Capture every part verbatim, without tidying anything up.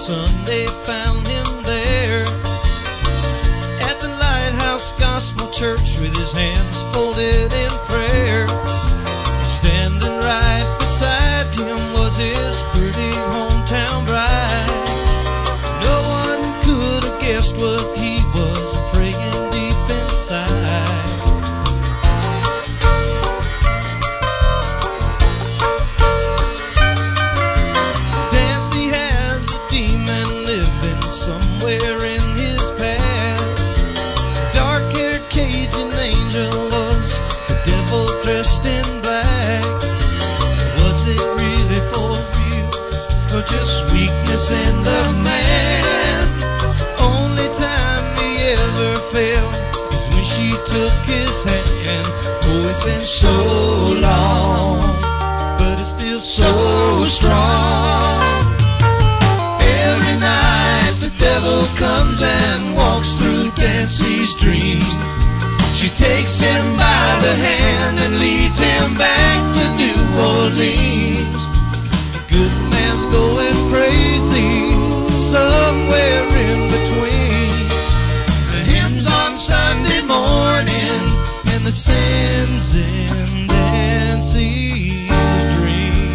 Sunday found him there at the Lighthouse Gospel Church with his hands folded in prayer. Standing right beside him was his pretty hometown bride. No one could have guessed what he was praying deep inside. Dancy has a demon living somewhere in his past. Dark-haired Cajun angel was the devil dressed in black. Was it really for real, or just weakness in the man? Only time he ever failed is when she took his hand. Oh, it's been so long, but it's still so strong. Every night the devil comes and walks through Dancy's dreams. She takes him by the hand and leads him back to New Orleans. The good man's going crazy somewhere in between the hymns on Sunday morning and the sins in Dancy's dream.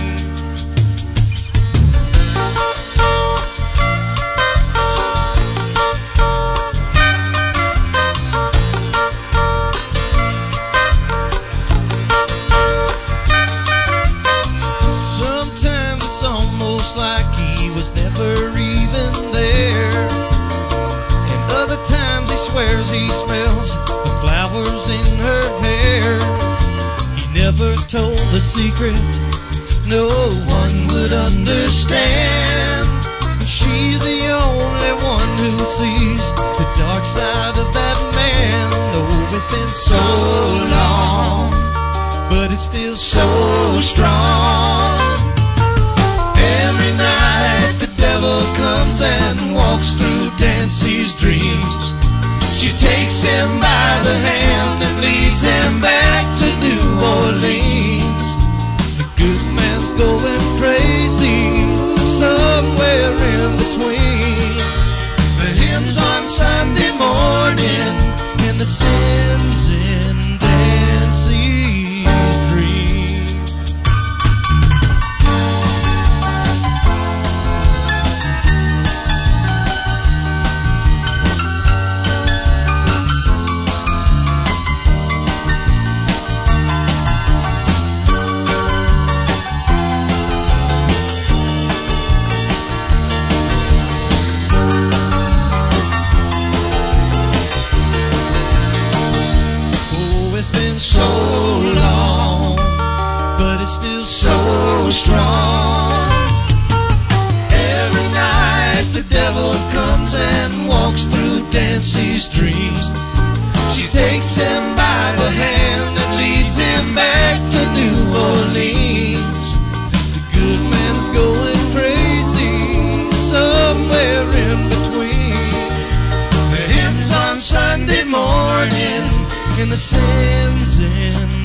Sometimes it's almost like he was never even there, and other times he swears he smells the flowers in her hair. He never told the secret no one would understand. She's the only one who sees the dark side of that man. Oh, it's been so long, but it's still so strong. Every night the devil comes and walks through Dancy's dreams. She takes him by the hand and leads him back to New Orleans. The good man's going crazy somewhere in between the hymns on Sunday morning and the sins in Dancy's dream. So long, but it's still so strong. Every night the devil comes and walks through Dancy's dreams. She takes him by the hand and leads him back to New Orleans. The good man's going crazy somewhere in between the hymns on Sunday morning and the sins in